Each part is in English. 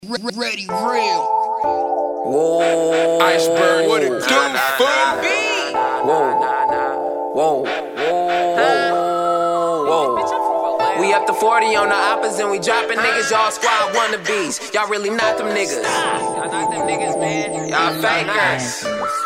Ready, real. Whoa. Iceberg, what it do, fun? Whoa. Whoa. Whoa. We up to 40 on the oppas and we dropping niggas. Y'all squad wannabes. Y'all really not them niggas. Y'all not them niggas, man. Y'all fakers.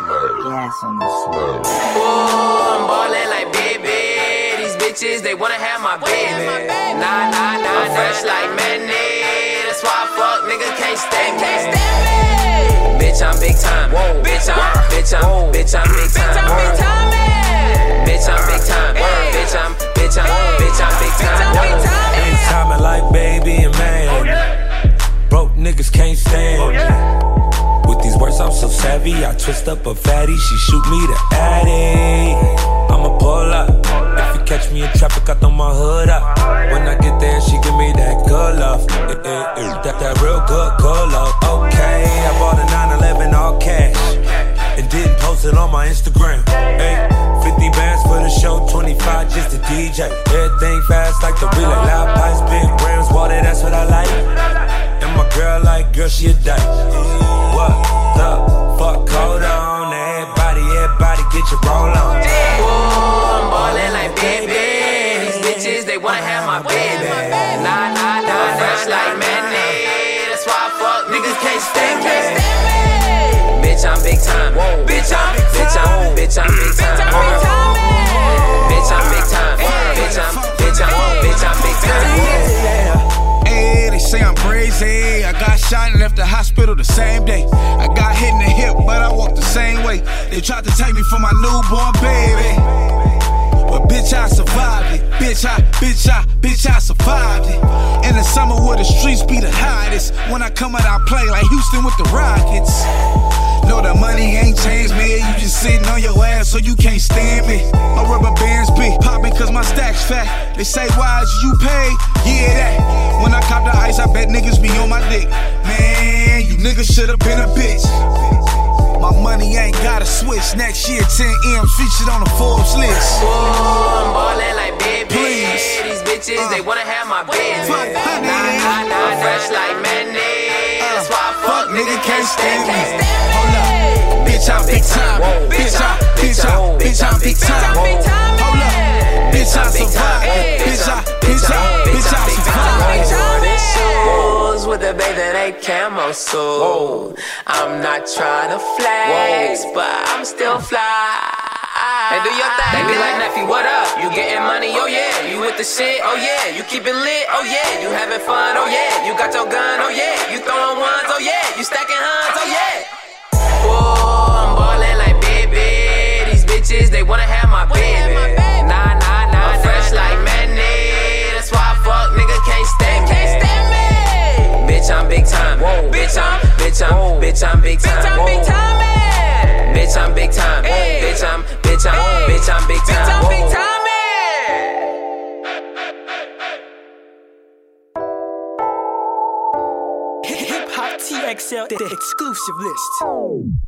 Whoa, I'm ballin' like baby. These bitches, they wanna have my baby. Nah. I'm fresh like mayonnaise. That's why I fuck nigga can't stand me. Bitch, I'm big time. Whoa. Bitch, I'm big time. Bitch, I'm big time. Bitch, I'm big time. Bitch, I'm big time. Ain't timing like baby and man. Broke niggas can't stand me. With these words I'm so savvy, I twist up a fatty, she shoot me the addy. I'ma pull up. If you catch me in traffic, I throw my hood up. When I get there, she give me that good love. That real good love. Okay, I bought a 911 all cash and didn't post it on my Instagram. Hey, 50 bands for the show, 25 just to DJ. Everything fast like the relay. Loud pipes, big rims, water, that's what I like. And my girl like, girl, she a dyke. What the fuck, hold on. Everybody get your roll on. Whoa, I'm ballin' like baby. These bitches, they wanna have my baby. Nah. I'm fresh like mayonnaise. That's why I fuck niggas can't stand me. Bitch, I'm big time. Bitch, I'm big time. Bitch, I'm big time. Bitch, I'm big time. Hey, they say I'm crazy. I got shot and left the hospital the same day. I got hit in the hip, but I walked the same way. They tried to take me for my newborn baby, but bitch, I survived it. Bitch, I survived it. In the summer where the streets be the hottest. When I come out, I play like Houston with the Rockets. No, the money ain't changed, man. You just sitting on your ass so you can't stand me. My rubber bands be popping cause my stack's fat. They say, why is you pay? Yeah, that. When I cop the ice, I bet niggas be on my dick. Man, you niggas should've been a bitch. My money ain't gotta switch. Next year, 10 M's featured on the Forbes list. Whoa, I'm ballin' like baby. Please. These bitches, they wanna have my baby. Nah. I'm fresh like mayonnaise. That's why I fuck nigga can't stand me. Hold up. Bitch, I'm big time. Bitch, I'm big time. Hold up. Bitch, I survive. Bitch, I survive. Shoes with a babe that ain't camo suit. I'm not trying to flex, but I'm still fly. Hey, do your thing. They be like, Neffy, what up? You getting money? Oh yeah. You with the shit? Oh yeah. You keeping lit? Oh yeah. You having fun? Oh yeah. You got your gun? Oh yeah. You throwing ones? Oh yeah. You stacking huns? Oh yeah. Whoa, I'm ballin' like baby. These bitches, they wanna have my baby. Nah. I'm fresh like mayonnaise. That's why I fuck nigga can't stand me. Bitch, I'm big time. Bitch, I'm big time. Bitch, I'm big time. Bitch, I'm big time. Bitch, I'm big time. Hip Hop TXL, the exclusive list.